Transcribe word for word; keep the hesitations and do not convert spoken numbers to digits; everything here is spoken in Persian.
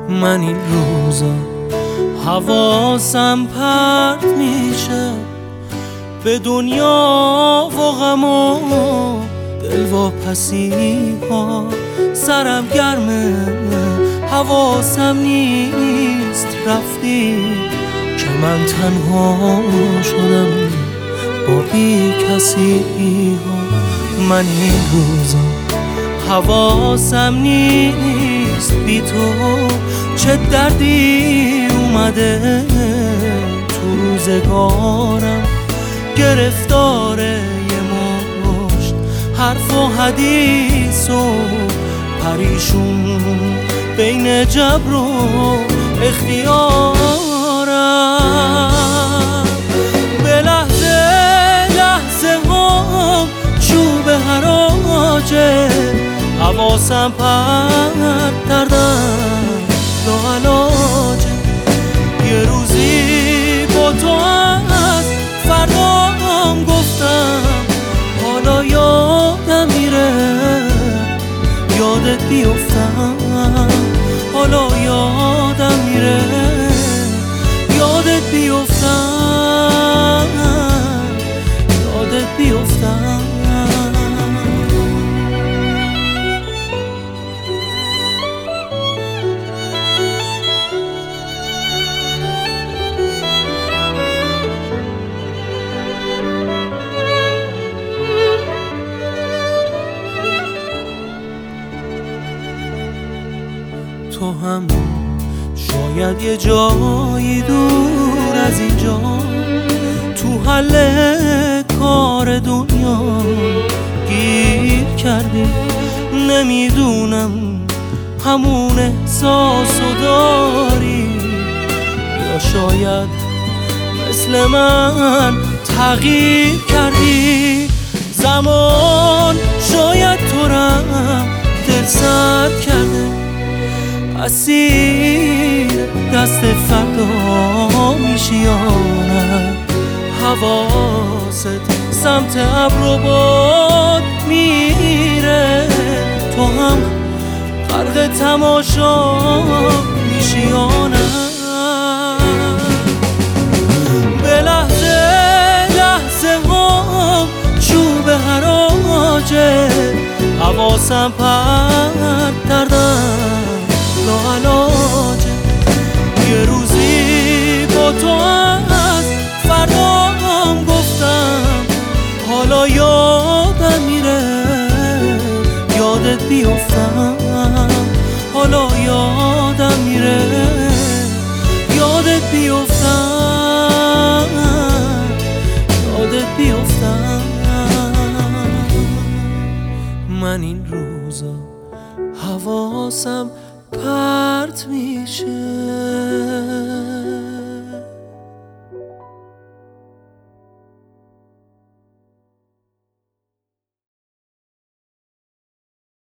من این روزا حواسم پرت میشه به دنیا و غم و دلواپسی ها. سرم گرمه حواسم نیست رفتی که من تنها شدم با بی کسی ها. من این روزا حواسم نیست بی تو چه دردی اومده تو روزگارم. گرفتار یه مشت حرف و حدیث و پریشون بین جبر و اختیارم. به لحظه لحظه هم چوب حراجه حواسم پرت کردم لاعلاجه. یه روزی با تو از فردام گفتم حالا یادم میره یادت بیفتم. حالا یادم میره یادت بیفتم یادت بیفتم. تو هم شاید یه جایی دور از اینجا تو حل کار دنیا گیر کردی. نمیدونم همون احساسو داری یا شاید مثل من تغییر کردی. زمان شاید تو رم دل سرد کرده اسیر دست فردا میشی یا نه. حواست سمت ابر و باد میره تو هم غرق تماشا میشی یا نه. به لحظه لحظه هم چوب حراجه حواسم پرت کردم لاعلاجه. یه روزی با تو از فردام گفتم حالا یادم میره یادت بیفتم. حالا یادم میره یادت بیفتم یادت بیفتم. من این روزا حواسم پرت میشه